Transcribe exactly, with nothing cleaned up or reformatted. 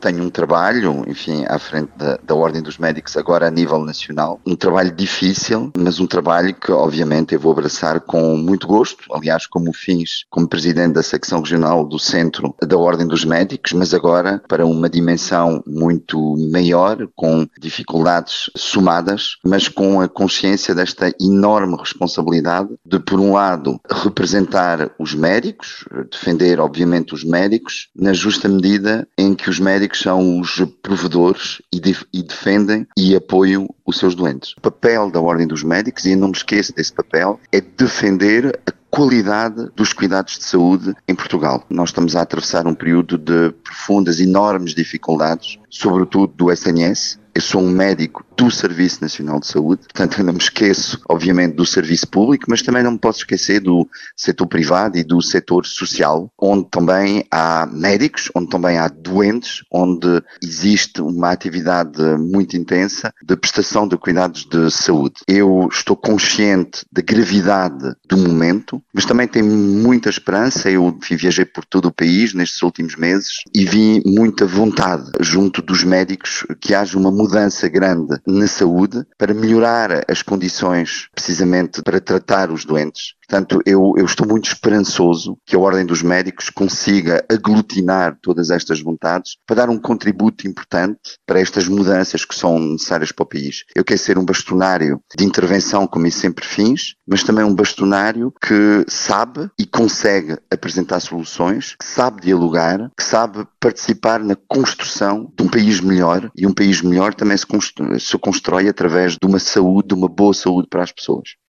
tenho um trabalho, enfim, à frente da, da Ordem dos Médicos, agora a nível nacional. Um trabalho difícil, mas um trabalho que, obviamente, eu vou abraçar com muito gosto. Aliás, como fiz como Presidente da Secção Regional do Centro da Ordem dos Médicos, mas agora para uma dimensão muito maior, com dificuldades somadas, mas com a consciência desta enorme responsabilidade de, por um lado, representar os médicos, defender, obviamente, os médicos, na justa medida em que os médicos são os provedores e, def- e defendem e apoiam os seus doentes. O papel da Ordem dos Médicos, e eu não me esqueço desse papel, é defender a qualidade dos cuidados de saúde em Portugal. Nós estamos a atravessar um período de profundas, enormes dificuldades, sobretudo do S N S. Eu sou um médico do Serviço Nacional de Saúde, portanto eu não me esqueço, obviamente, do serviço público, mas também não me posso esquecer do setor privado e do setor social, onde também há médicos, onde também há doentes, onde existe uma atividade muito intensa de prestação de cuidados de saúde. Eu estou consciente da gravidade do momento, mas também tenho muita esperança. Eu viajei por todo o país nestes últimos meses e vi muita vontade junto dos médicos que haja uma mudança grande na saúde para melhorar as condições precisamente para tratar os doentes. Portanto, eu, eu estou muito esperançoso que a Ordem dos Médicos consiga aglutinar todas estas vontades para dar um contributo importante para estas mudanças que são necessárias para o país. Eu quero ser um bastonário de intervenção, como eu sempre fiz, mas também um bastonário que sabe e consegue apresentar soluções, que sabe dialogar, que sabe participar na construção de um país melhor, e um país melhor também se constrói, se constrói através de uma saúde, de uma boa saúde para as pessoas.